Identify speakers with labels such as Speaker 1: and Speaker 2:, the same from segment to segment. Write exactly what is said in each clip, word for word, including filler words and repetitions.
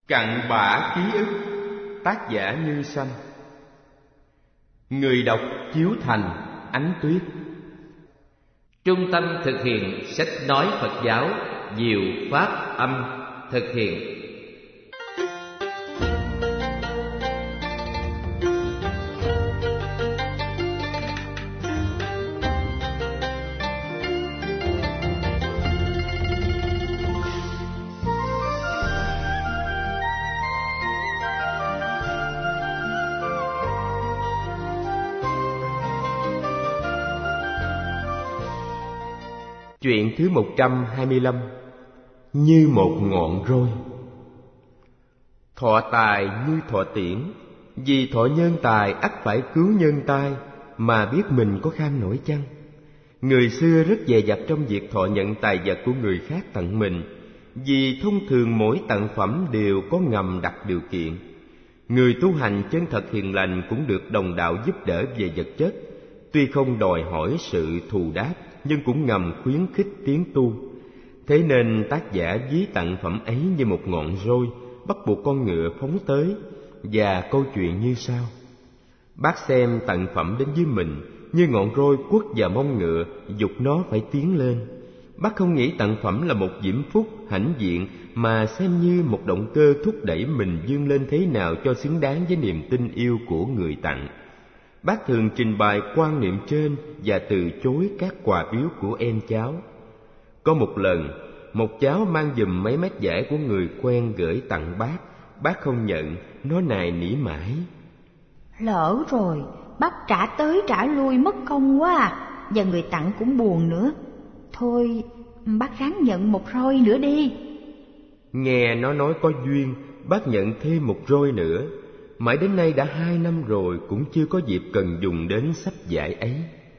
Speaker 1: Cặn bã ký ức, tác giả Như Sanh. Người đọc Chiếu Thành, Ánh Tuyết.
Speaker 2: Trung tâm thực hiện sách nói Phật giáo Diệu Pháp Âm thực hiện.
Speaker 1: Chuyện thứ một trăm hai mươi lăm. Như một ngọn roi. Thọ tài như thọ tiễn, vì thọ nhân tài ắt phải cứu nhân tài, mà biết mình có kham nổi chăng? Người xưa rất dè dặt trong việc thọ nhận tài vật của người khác tặng mình, vì thông thường mỗi tặng phẩm đều có ngầm đặt điều kiện. Người tu hành chân thật hiền lành cũng được đồng đạo giúp đỡ về vật chất, tuy không đòi hỏi sự thù đáp, nhưng cũng ngầm khuyến khích tiến tu. Thế nên tác giả ví tặng phẩm ấy như một ngọn roi, bắt buộc con ngựa phóng tới. Và câu chuyện như sau: bác xem tặng phẩm đến với mình như ngọn roi quất vào mông ngựa, giục nó phải tiến lên. Bác không nghĩ tặng phẩm là một diễm phúc hãnh diện, mà xem như một động cơ thúc đẩy mình vươn lên thế nào cho xứng đáng với niềm tin yêu của người tặng. Bác thường trình bày quan niệm trên và từ chối các quà biếu của em cháu. Có một lần, một cháu mang giùm mấy mét vải của người quen gửi tặng bác. Bác không nhận, nó nài nỉ mãi.
Speaker 3: Lỡ rồi, bác trả tới trả lui mất công quá à, và người tặng cũng buồn nữa. Thôi, bác ráng nhận một roi nữa đi.
Speaker 1: Nghe nó nói có duyên, bác nhận thêm một roi nữa. Mãi đến nay đã hai năm rồi cũng chưa có dịp cần dùng đến sắp vải ấy.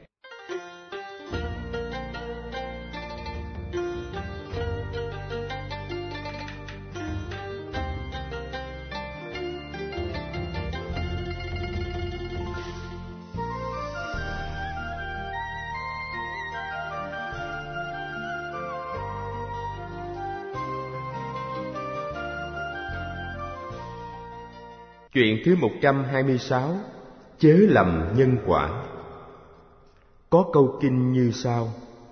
Speaker 1: Chuyện thứ một trăm hai mươi sáu. Chớ lầm nhân quả. Có câu kinh như sau: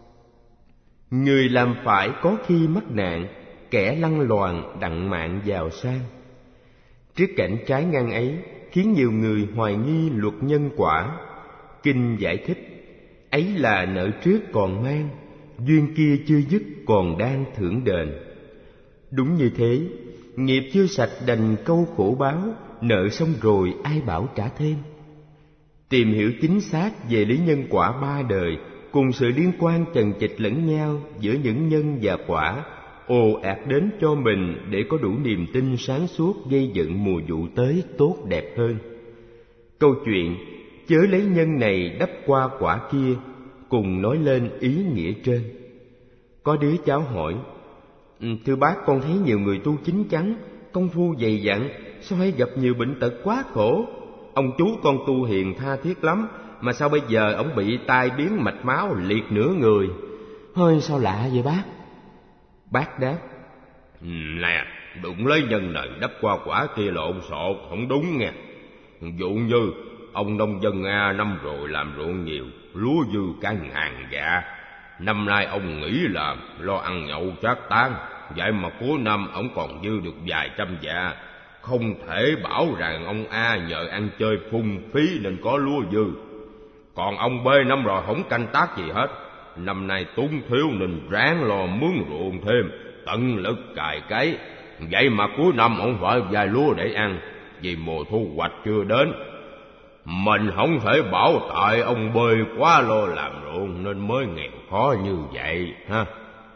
Speaker 1: người làm phải có khi mắc nạn, kẻ lăng loàn đặng mạng vào sang. Trước cảnh trái ngang ấy khiến nhiều người hoài nghi luật nhân quả. Kinh giải thích: ấy là nợ trước còn mang, duyên kia chưa dứt còn đang thưởng đền. Đúng như thế, nghiệp chưa sạch đành câu khổ báo, nợ xong rồi ai bảo trả thêm. Tìm hiểu chính xác về lý nhân quả ba đời cùng sự liên quan chằng chịt lẫn nhau giữa những nhân và quả ồ ạt đến cho mình để có đủ niềm tin sáng suốt gây dựng mùa vụ tới tốt đẹp hơn. Câu chuyện chớ lấy nhân này đắp qua quả kia cùng nói lên ý nghĩa trên. Có đứa cháu hỏi: thưa bác, con thấy nhiều người tu chín chắn, công phu dày dặn, sao hay gặp nhiều bệnh tật quá khổ? Ông chú con tu hiền tha thiết lắm, mà sao bây giờ ông bị tai biến mạch máu liệt nửa người? Hơi sao lạ vậy bác? Bác đáp: nè, đụng lấy nhân này đắp qua quả kia lộn xộn không đúng nghe. Dụ như ông nông dân Nga năm rồi làm ruộng nhiều, lúa dư cả ngàn dạ. Năm nay ông nghỉ làm, lo ăn nhậu trác tán, vậy mà cuối năm ông còn dư được vài trăm dạ. Không thể bảo rằng ông A nhờ ăn chơi phung phí nên có lúa dư. Còn ông B năm rồi không canh tác gì hết, năm nay túng thiếu nên ráng lo mướn ruộng thêm, tận lực cày cấy. Vậy mà cuối năm ông phải vài lúa để ăn, vì mùa thu hoạch chưa đến. Mình không thể bảo tại ông B quá lo làm ruộng nên mới nghèo khó như vậy ha.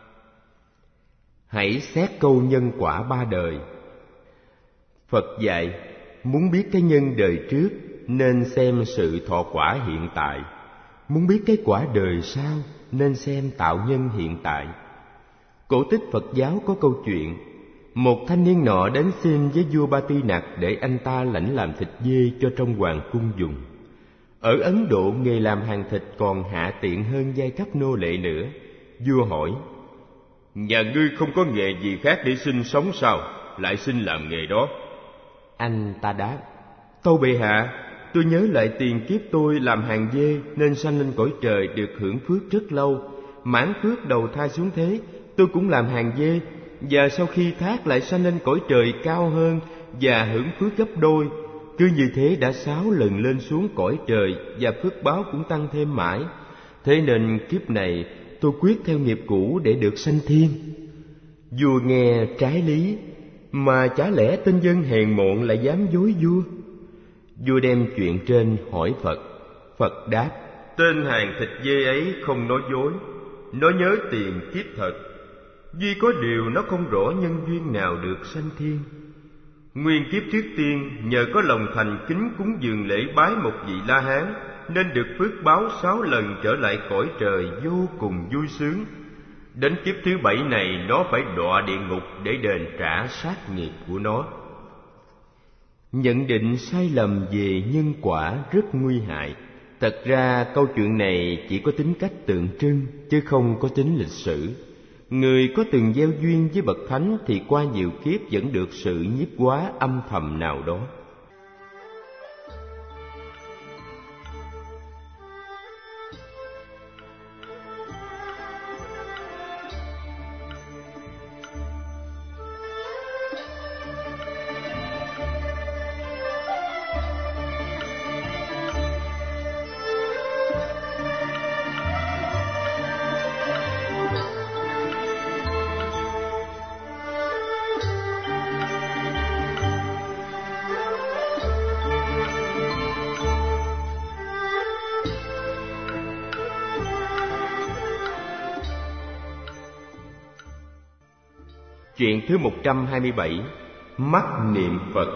Speaker 1: Hãy xét câu nhân quả ba đời. Phật dạy, muốn biết cái nhân đời trước nên xem sự thọ quả hiện tại. Muốn biết cái quả đời sau nên xem tạo nhân hiện tại. Cổ tích Phật giáo có câu chuyện: một thanh niên nọ đến xin với vua Ba Tư Nặc để anh ta lãnh làm thịt dê cho trong hoàng cung dùng. Ở Ấn Độ, nghề làm hàng thịt còn hạ tiện hơn giai cấp nô lệ nữa. Vua hỏi: nhà ngươi không có nghề gì khác để sinh sống sao? lại xin làm nghề đó?
Speaker 4: Anh ta đáp:
Speaker 1: Tâu bệ hạ, tôi nhớ lại tiền kiếp tôi làm hàng dê nên sanh lên cõi trời được hưởng phước rất lâu. Mãn phước đầu thai xuống thế, tôi cũng làm hàng dê, và sau khi thác lại sanh lên cõi trời cao hơn và hưởng phước gấp đôi. Cứ như thế đã sáu lần lên xuống cõi trời, và phước báo cũng tăng thêm mãi. Thế nên kiếp này tôi quyết theo nghiệp cũ để được sanh thiên. Vua nghe trái lý, mà chả lẽ tên dân hèn mọn lại dám dối vua? Vua đem chuyện trên hỏi Phật. Phật đáp: Tên hàng thịt dê ấy không nói dối, nó nhớ tiền kiếp thật. Duy có điều nó không rõ nhân duyên nào được sanh thiên. Nguyên kiếp trước tiên nhờ có lòng thành kính cúng dường lễ bái một vị La Hán, nên được phước báo sáu lần trở lại cõi trời vô cùng vui sướng. Đến kiếp thứ bảy này nó phải đọa địa ngục để đền trả sát nghiệp của nó. Nhận định sai lầm về nhân quả rất nguy hại. Thật ra câu chuyện này chỉ có tính cách tượng trưng, chứ không có tính lịch sử. Người có từng gieo duyên với bậc thánh thì qua nhiều kiếp vẫn được sự nhiếp hóa âm thầm nào đó. Chuyện thứ một trăm hai mươi bảy. Mắt niệm Phật.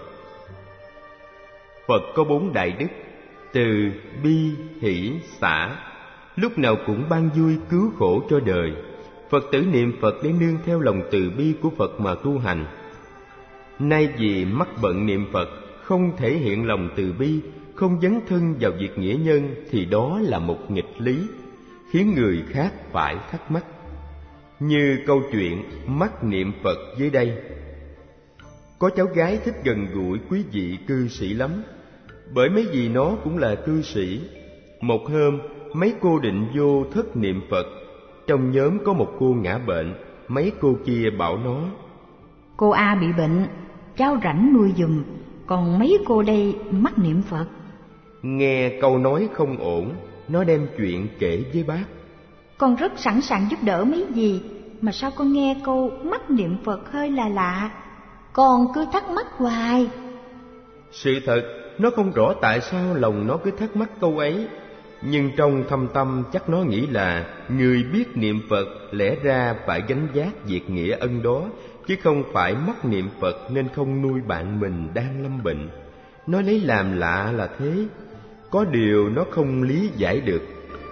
Speaker 1: Phật có bốn đại đức: từ, bi, hỷ, xả. Lúc nào cũng ban vui cứu khổ cho đời. Phật tử niệm Phật để nương theo lòng từ bi của Phật mà tu hành. Nay vì mắc bận niệm Phật, không thể hiện lòng từ bi, không dấn thân vào việc nghĩa nhân, thì đó là một nghịch lý, khiến người khác phải thắc mắc. Như câu chuyện mắt niệm Phật dưới đây. Có cháu gái thích gần gũi quý vị cư sĩ lắm, bởi mấy dì nó cũng là cư sĩ. Một hôm, mấy cô định vô thất niệm Phật. Trong nhóm có một cô ngã bệnh. Mấy cô kia bảo nó:
Speaker 3: Cô A bị bệnh, cháu rảnh nuôi giùm, còn mấy cô đây mắc niệm Phật.
Speaker 1: Nghe câu nói không ổn, nó đem chuyện kể với bác.
Speaker 3: Con rất sẵn sàng giúp đỡ mấy dì, mà sao con nghe câu mắc niệm Phật hơi là lạ, con cứ thắc mắc hoài.
Speaker 1: Sự thật, nó không rõ tại sao lòng nó cứ thắc mắc câu ấy, nhưng trong thâm tâm chắc nó nghĩ là người biết niệm Phật lẽ ra phải gánh vác việc nghĩa ân đó, chứ không phải mắc niệm Phật nên không nuôi bạn mình đang lâm bệnh. Nó lấy làm lạ là thế, có điều nó không lý giải được.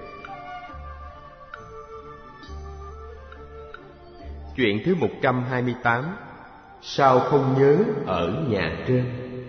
Speaker 1: Chuyện thứ một trăm hai mươi tám. Sao không nhớ ở nhà trên?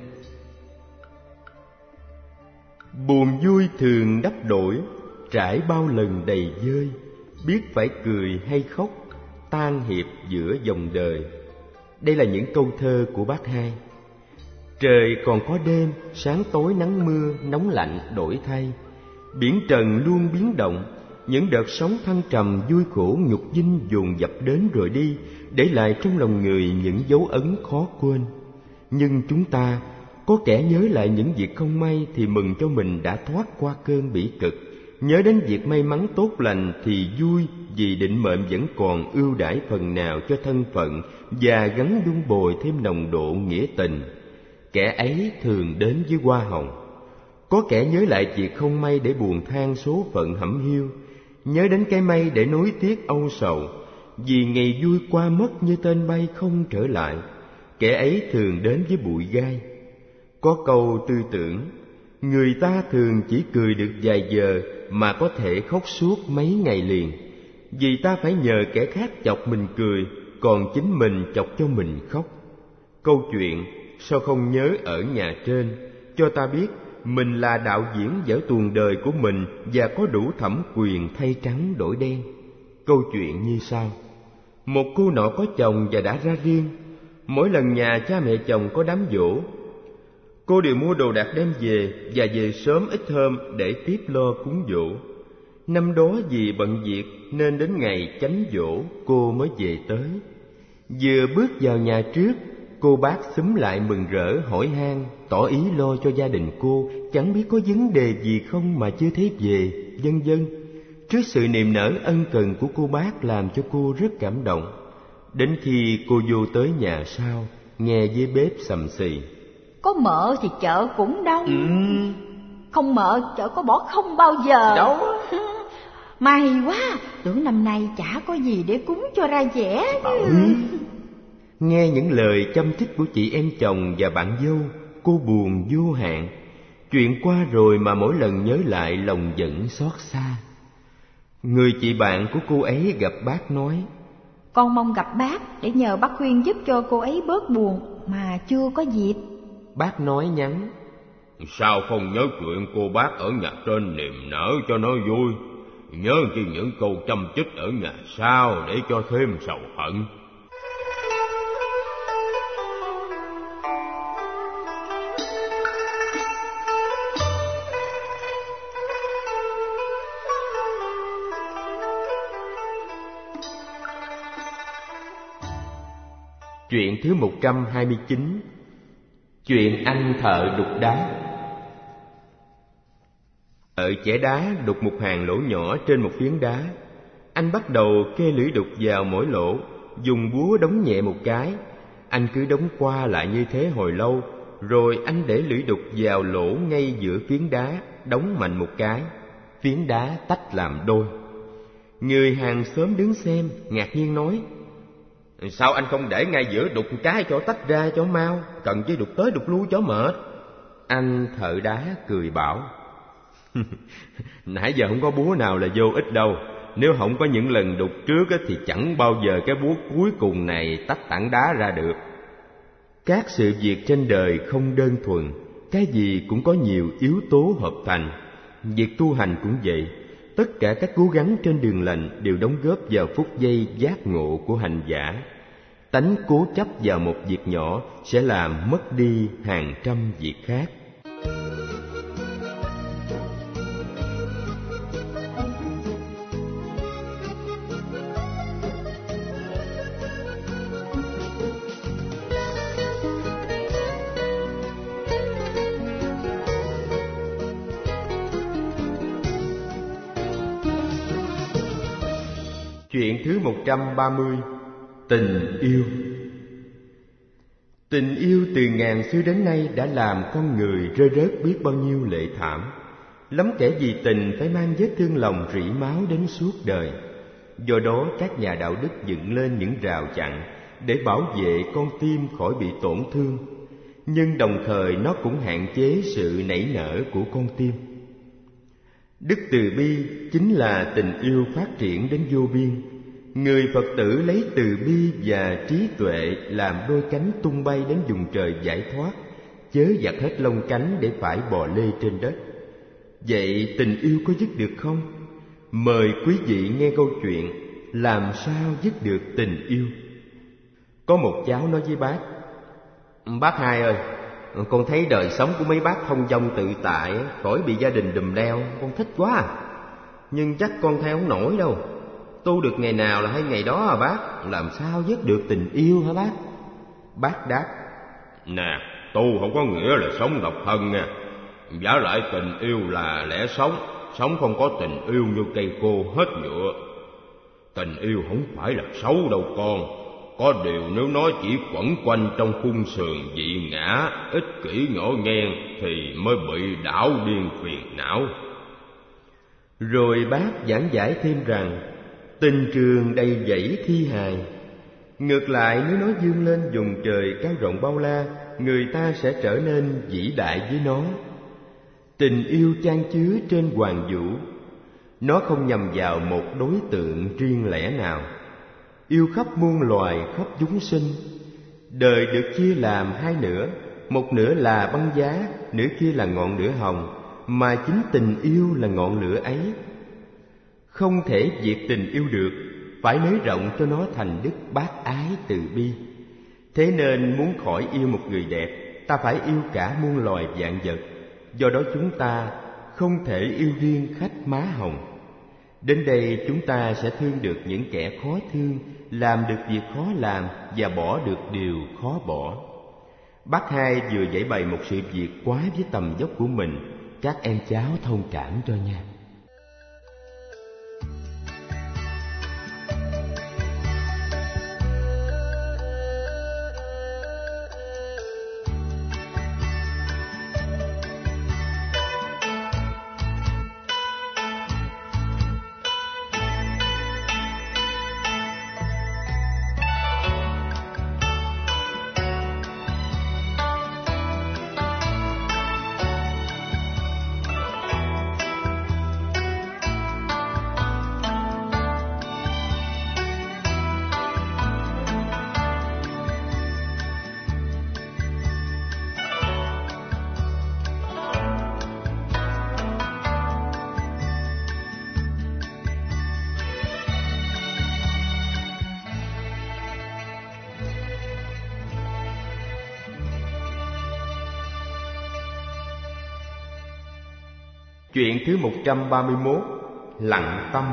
Speaker 1: Buồn vui thường đắp đổi, trải bao lần đầy vơi, biết phải cười hay khóc, tan hiệp giữa dòng đời. Đây là những câu thơ của bác Hai. Trời còn có đêm, sáng tối nắng mưa, nóng lạnh đổi thay. Biển trần luôn biến động, những đợt sóng thăng trầm vui khổ nhục vinh dồn dập đến rồi đi, để lại trong lòng người những dấu ấn khó quên. Nhưng chúng ta, có kẻ nhớ lại những việc không may thì mừng cho mình đã thoát qua cơn bỉ cực, nhớ đến việc may mắn tốt lành thì vui vì định mệnh vẫn còn ưu đãi phần nào cho thân phận và gắn đun bồi thêm nồng độ nghĩa tình. Kẻ ấy thường đến với hoa hồng. Có kẻ nhớ lại việc không may để buồn than số phận hẩm hiu, nhớ đến cái may để nối tiếc âu sầu, vì ngày vui qua mất như tên bay không trở lại. Kẻ ấy thường đến với bụi gai. Có câu tư tưởng: người ta thường chỉ cười được vài giờ mà có thể khóc suốt mấy ngày liền, vì ta phải nhờ kẻ khác chọc mình cười, còn chính mình chọc cho mình khóc. Câu chuyện sao không nhớ ở nhà trên cho ta biết mình là đạo diễn vở tuồng đời của mình và có đủ thẩm quyền thay trắng đổi đen. Câu chuyện như sau: một cô nọ có chồng và đã ra riêng. Mỗi lần nhà cha mẹ chồng có đám giỗ, cô đều mua đồ đạc đem về và về sớm ít hôm để tiếp lo cúng giỗ. Năm đó vì bận việc nên đến ngày chánh giỗ cô mới về tới. Vừa bước vào nhà trước, cô bác xúm lại mừng rỡ hỏi han, tỏ ý lo cho gia đình cô, chẳng biết có vấn đề gì không mà chưa thấy về, vân vân. Trước sự niềm nở ân cần của cô bác làm cho cô rất cảm động. Đến khi cô vô tới nhà sau, nghe dưới bếp xầm xì:
Speaker 3: có mợ thì chợ cũng đông,
Speaker 1: ừ.
Speaker 3: không mợ chợ có bỏ không bao giờ.
Speaker 1: Đâu.
Speaker 3: May quá, tưởng năm nay chả có gì để cúng cho ra vẻ.
Speaker 1: Ừ. Nghe những lời châm chích của chị em chồng và bạn dâu, cô buồn vô hạn. Chuyện qua rồi mà mỗi lần nhớ lại lòng vẫn xót xa. Người chị bạn của cô ấy gặp bác nói:
Speaker 3: con mong gặp bác để nhờ bác khuyên giúp cho cô ấy bớt buồn mà chưa có dịp.
Speaker 1: Bác nói nhắn:
Speaker 5: sao không nhớ chuyện cô bác ở nhà trên niềm nở cho nó vui, nhớ chi những câu châm chích ở nhà sau để cho thêm sầu hận.
Speaker 1: Chuyện thứ một trăm hai mươi chín. Chuyện anh thợ đục đá. Thợ chẻ đá đục một hàng lỗ nhỏ trên một phiến đá. Anh bắt đầu kê lưỡi đục vào mỗi lỗ, dùng búa đóng nhẹ một cái. Anh cứ đóng qua lại như thế hồi lâu, rồi anh để lưỡi đục vào lỗ ngay giữa phiến đá, đóng mạnh một cái. Phiến đá tách làm đôi. Người hàng xóm đứng xem ngạc nhiên nói: sao anh không để ngay giữa đục cái cho tách ra cho mau, cần chi đục tới đục lui cho mệt? Anh thợ đá cười bảo: nãy giờ không có búa nào là vô ích đâu. Nếu không có những lần đục trước thì chẳng bao giờ cái búa cuối cùng này tách tảng đá ra được. Các sự việc trên đời không đơn thuần, cái gì cũng có nhiều yếu tố hợp thành. Việc tu hành cũng vậy. Tất cả các cố gắng trên đường lành đều đóng góp vào phút giây giác ngộ của hành giả. Tánh cố chấp vào một việc nhỏ sẽ làm mất đi hàng trăm việc khác. Chuyện thứ một trăm ba mươi. Tình yêu. Tình yêu từ ngàn xưa đến nay đã làm con người rơi rớt biết bao nhiêu lệ thảm. Lắm kẻ vì tình phải mang vết thương lòng rỉ máu đến suốt đời. Do đó các nhà đạo đức dựng lên những rào chắn để bảo vệ con tim khỏi bị tổn thương, nhưng đồng thời nó cũng hạn chế sự nảy nở của con tim. Đức từ bi chính là tình yêu phát triển đến vô biên. Người Phật tử lấy từ bi và trí tuệ làm đôi cánh tung bay đến vùng trời giải thoát, chớ giặt hết lông cánh để phải bò lê trên đất. Vậy tình yêu có dứt được không? Mời quý vị nghe câu chuyện làm sao dứt được tình yêu. Có một cháu nói với bác: bác hai ơi, con thấy đời sống của mấy bác thông dong tự tại, khỏi bị gia đình đùm đeo, con thích quá à. Nhưng chắc con theo không nổi đâu. Tu được ngày nào là hay ngày đó à bác, làm sao dứt được tình yêu hả bác? Bác đáp:
Speaker 5: nè, tu không có nghĩa là sống độc thân nha. Vả lại tình yêu là lẽ sống, sống không có tình yêu như cây khô hết nhựa. Tình yêu không phải là xấu đâu con, có điều nếu nó chỉ quẩn quanh trong khung sườn dị ngã, ích kỷ nhỏ nhen thì mới bị đảo điên phiền não.
Speaker 1: Rồi bác giảng giải thêm rằng tình trường đầy dẫy thi hài. Ngược lại, nếu nó vươn lên vùng trời cao rộng bao la, người ta sẽ trở nên vĩ đại với nó. Tình yêu chan chứa trên hoàn vũ, nó không nhằm vào một đối tượng riêng lẻ nào. Yêu khắp muôn loài, khắp chúng sinh. Đời được chia làm hai nửa, một nửa là băng giá, nửa kia là ngọn lửa hồng, mà chính tình yêu là ngọn lửa ấy. Không thể diệt tình yêu được, phải nới rộng cho nó thành đức bác ái từ bi. Thế nên muốn khỏi yêu một người đẹp, ta phải yêu cả muôn loài vạn vật. Do đó chúng ta không thể yêu riêng khách má hồng. Đến đây chúng ta sẽ thương được những kẻ khó thương, làm được việc khó làm và bỏ được điều khó bỏ. Bác Hai vừa giảng bày một sự việc quá với tầm dốc của mình, các em cháu thông cảm cho nha. Chuyện thứ một trăm ba mươi mốt. Lặng tâm.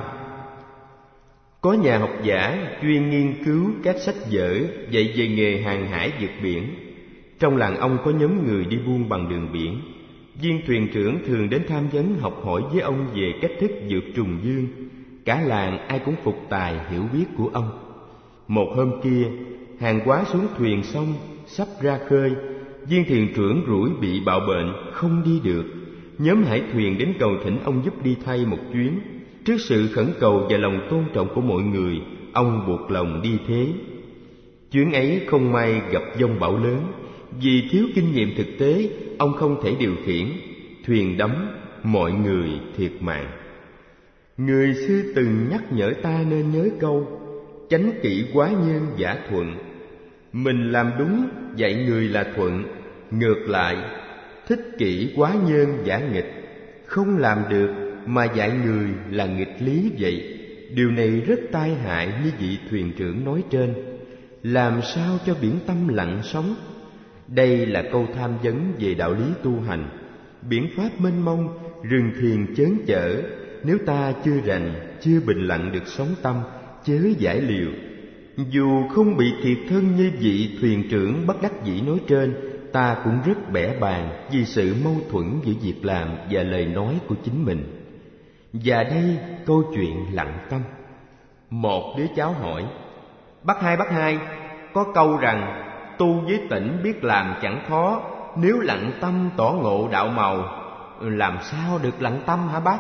Speaker 1: Có nhà học giả chuyên nghiên cứu các sách vở dạy về nghề hàng hải vượt biển. Trong làng ông có nhóm người đi buôn bằng đường biển. Viên thuyền trưởng thường đến tham vấn học hỏi với ông về cách thức vượt trùng dương. Cả làng ai cũng phục tài hiểu biết của ông. Một hôm kia, hàng hóa xuống thuyền xong, sắp ra khơi. Viên thuyền trưởng rủi bị bạo bệnh, không đi được. Nhóm hải thuyền đến cầu thỉnh ông giúp đi thay một chuyến. Trước sự khẩn cầu và lòng tôn trọng của mọi người, ông buộc lòng đi thế. Chuyến ấy không may gặp giông bão lớn. Vì thiếu kinh nghiệm thực tế, ông không thể điều khiển. Thuyền đắm, mọi người thiệt mạng. Người xưa từng nhắc nhở ta nên nhớ câu: chánh kỷ quá nhân giả thuận. Mình làm đúng, dạy người là thuận. Ngược lại, thích kỷ quá nhân giả nghịch. Không làm được mà dạy người là nghịch lý vậy. Điều này rất tai hại như vị thuyền trưởng nói trên. Làm sao cho biển tâm lặng sóng? Đây là câu tham vấn về đạo lý tu hành. Biển pháp mênh mông, rừng thiền chớn chở. Nếu ta chưa rành, chưa bình lặng được sóng tâm, chớ giải liều. Dù không bị thiệt thân như vị thuyền trưởng bất đắc dĩ nói trên, ta cũng rất bẽ bàng vì sự mâu thuẫn giữa việc làm và lời nói của chính mình. Và đây câu chuyện lặng tâm. Một đứa cháu hỏi: Bác Hai, bác Hai, có câu rằng tu với tỉnh biết làm chẳng khó, nếu lặng tâm tỏ ngộ đạo màu. Làm sao được lặng tâm hả bác?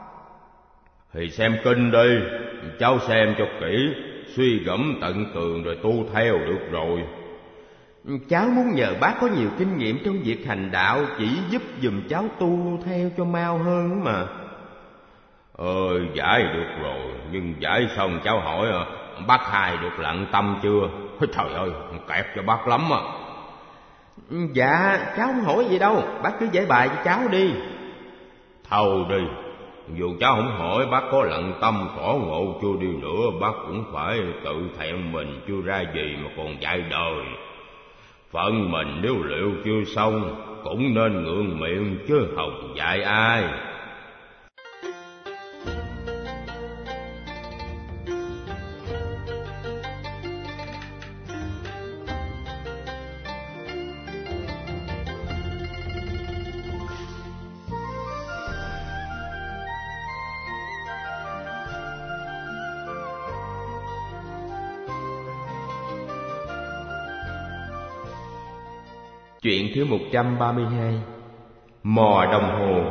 Speaker 5: Thì xem kinh đi, cháu xem cho kỹ, suy gẫm tận tường rồi tu theo được rồi.
Speaker 1: Cháu muốn nhờ bác có nhiều kinh nghiệm trong việc hành đạo, chỉ giúp giùm cháu tu theo cho mau hơn mà.
Speaker 5: Ờ, giải được rồi, nhưng giải xong cháu hỏi bác Hai được lặng tâm chưa? Trời ơi, kẹp cho bác lắm à.
Speaker 1: Dạ, cháu không hỏi gì đâu, bác cứ giải bài cho cháu đi.
Speaker 5: Thôi đi, dù cháu không hỏi bác có lặng tâm tỏ ngộ chưa đi nữa, bác cũng phải tự thẹn mình chưa ra gì mà còn dạy đời. Phận mình nếu liệu chưa xong, cũng nên ngượng miệng chứ hồng dạy ai.
Speaker 1: Chuyện thứ một trăm ba mươi hai. Mò đồng hồ.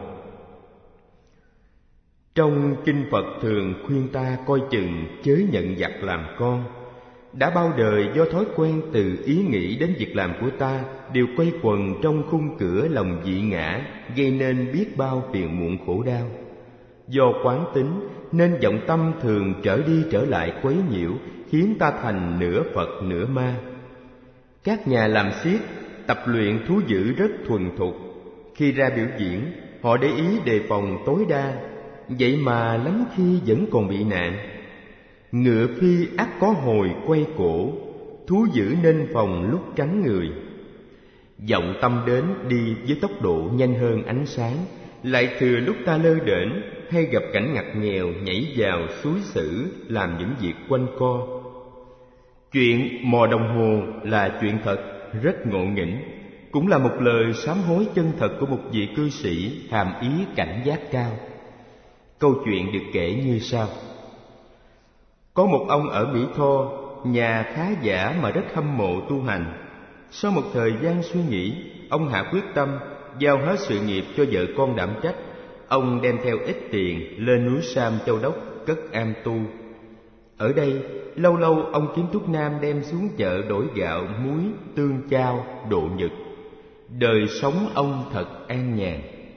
Speaker 1: Trong kinh Phật thường khuyên ta coi chừng chớ nhận giặc làm con. Đã bao đời do thói quen từ ý nghĩ đến việc làm của ta đều quay quần trong khung cửa lòng dị ngã, gây nên biết bao phiền muộn khổ đau. Do quán tính nên vọng tâm thường trở đi trở lại quấy nhiễu, khiến ta thành nửa Phật nửa ma. Các nhà làm xiếc tập luyện thú dữ rất thuần thục. Khi ra biểu diễn, họ để ý đề phòng tối đa, vậy mà lắm khi vẫn còn bị nạn. Ngựa phi ắt có hồi quay cổ, thú dữ nên phòng lúc cắn người. Vọng tâm đến đi với tốc độ nhanh hơn ánh sáng, lại thừa lúc ta lơ đễnh hay gặp cảnh ngặt nghèo nhảy vào xúi xử làm những việc quanh co. Chuyện mò đồng hồ là chuyện thật, rất ngộ nghĩnh, cũng là một lời sám hối chân thật của một vị cư sĩ hàm ý cảnh giác cao. Câu chuyện được kể như sau. Có một ông ở Mỹ Tho, nhà khá giả mà rất hâm mộ tu hành. Sau một thời gian suy nghĩ, ông hạ quyết tâm giao hết sự nghiệp cho vợ con đảm trách. Ông đem theo ít tiền lên núi Sam Châu Đốc cất am tu. Ở đây, lâu lâu ông kiếm thuốc nam đem xuống chợ đổi gạo, muối, tương chao, độ nhật. Đời sống ông thật an nhàn.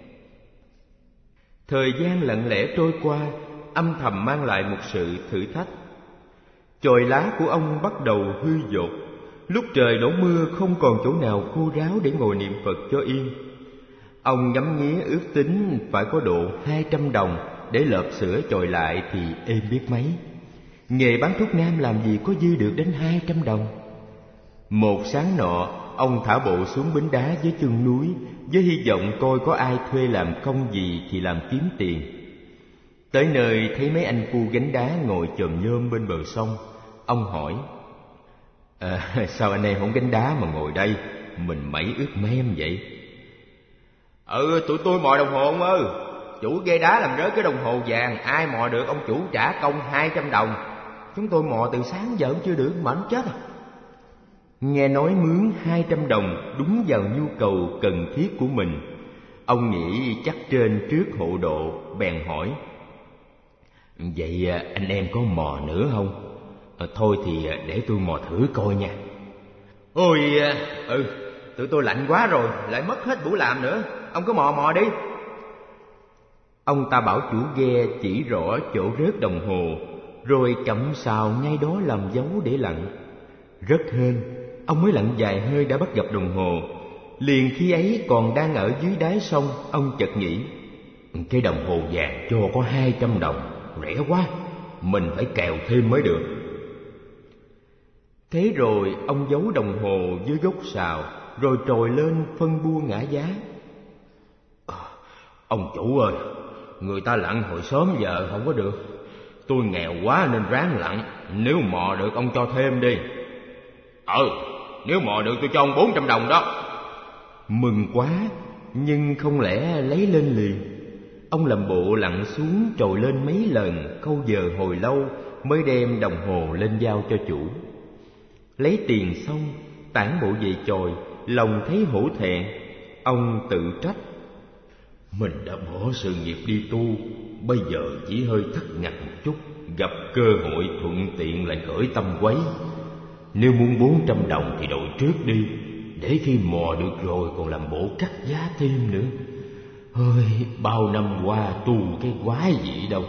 Speaker 1: Thời gian lặng lẽ trôi qua, âm thầm mang lại một sự thử thách. Chồi lá của ông bắt đầu hư dột. Lúc trời đổ mưa không còn chỗ nào khô ráo để ngồi niệm Phật cho yên. Ông ngắm nghía ước tính phải có độ hai trăm đồng để lợp sữa chồi lại thì êm biết mấy. Nghề bán thuốc nam làm gì có dư được đến hai trăm đồng. Một sáng nọ, ông thả bộ xuống bến đá dưới chân núi với hy vọng coi có ai thuê làm công gì thì làm kiếm tiền. Tới nơi thấy mấy anh phu gánh đá ngồi chồm nhôm bên bờ sông. Ông hỏi: à, sao anh em không gánh đá mà ngồi đây, mình mẩy ướt mem vậy?
Speaker 2: Ừ, tụi tôi mò đồng hồ ông ơi. Chủ ghe đá làm rớt cái đồng hồ vàng, ai mò được ông chủ trả công hai trăm đồng. Chúng tôi mò từ sáng giờ cũng chưa được mà anh chết à.
Speaker 1: Nghe nói mướn hai trăm đồng đúng vào nhu cầu cần thiết của mình. Ông nghĩ chắc trên trước hộ độ, bèn hỏi: vậy anh em có mò nữa không? À, thôi thì để tôi mò thử coi nha.
Speaker 2: Ôi, ừ, tụi tôi lạnh quá rồi, lại mất hết buổi làm nữa. Ông cứ mò mò đi.
Speaker 1: Ông ta bảo chủ ghe chỉ rõ chỗ rớt đồng hồ, rồi cắm sào ngay đó làm dấu để lặn. Rất hên, ông mới lặn vài hơi đã bắt gặp đồng hồ. Liền khi ấy còn đang ở dưới đáy sông, ông chợt nghĩ: cái đồng hồ vàng cho có hai trăm đồng, rẻ quá, mình phải kèo thêm mới được. Thế rồi ông giấu đồng hồ dưới gốc sào, rồi trồi lên phân bua ngã giá.
Speaker 5: À, ông chủ ơi, người ta lặn hồi sớm giờ không có được. Tôi nghèo quá nên ráng lặn, nếu mò được ông cho thêm đi. Ừ, nếu mò được tôi cho ông bốn trăm đồng đó.
Speaker 1: Mừng quá, nhưng không lẽ lấy lên liền. Ông làm bộ lặn xuống trồi lên mấy lần, câu giờ hồi lâu mới đem đồng hồ lên giao cho chủ. Lấy tiền xong, tản bộ về chòi, lòng thấy hổ thẹn. Ông tự trách:
Speaker 5: mình đã bỏ sự nghiệp đi tu, bây giờ chỉ hơi thắt ngặt một chút, gặp cơ hội thuận tiện lại khởi tâm quấy. Nếu muốn bốn trăm đồng thì đội trước đi, để khi mò được rồi còn làm bộ cắt giá thêm nữa. Ơi, bao năm qua tu cái quái gì đâu.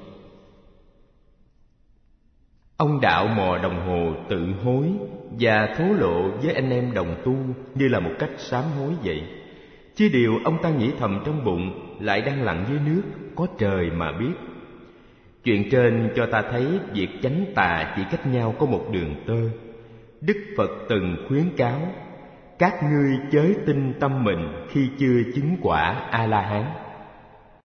Speaker 1: Ông đạo mò đồng hồ tự hối và thố lộ với anh em đồng tu như là một cách sám hối vậy. Chứ điều ông ta nghĩ thầm trong bụng lại đang lặn dưới nước, có trời mà biết. Chuyện trên cho ta thấy việc chánh tà chỉ cách nhau có một đường tơ. Đức Phật từng khuyến cáo: các ngươi chớ tin tâm mình khi chưa chứng quả A-la-hán.